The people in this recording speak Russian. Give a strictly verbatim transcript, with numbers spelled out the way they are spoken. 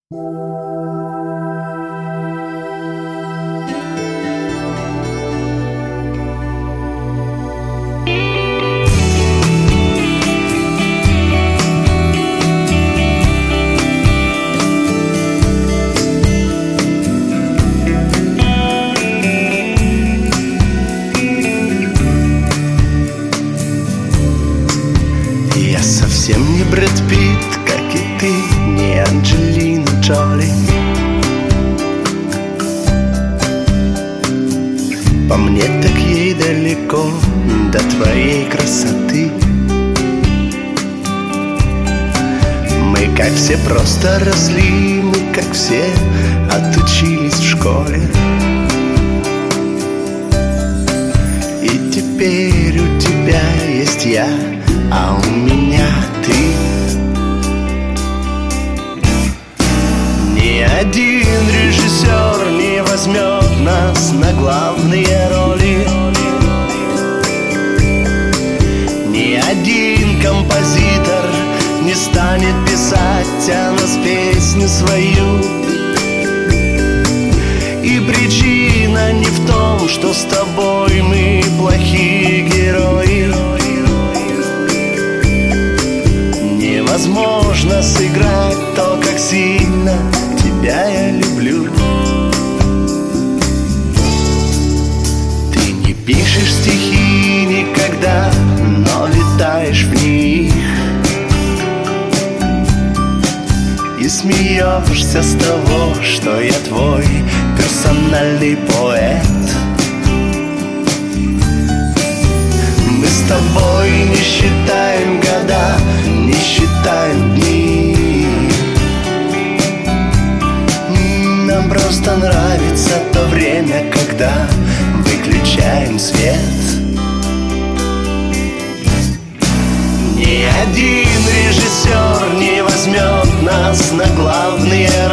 Я совсем не Брэд Питт, как и ты, не Анджелина Джоли. По мне так ей далеко до твоей красоты. Мы как все просто росли, мы как все отучились в школе. И теперь у тебя есть я, а у меня ты. Ни один режиссер не возьмет нас на главные роли. Ни один композитор не станет писать о нас песню свою. И причина не в том, что с тобой мы плохие герои. Невозможно сыграть то, как сильно тебя я люблю. Ты не пишешь стихи никогда, но летаешь в них. И смеешься с того, что я твой персональный поэт. Мы с тобой не считаем года, не считаем дни. Нам просто нравится то время, когда выключаем свет. Ни один режиссер не возьмет нас на главные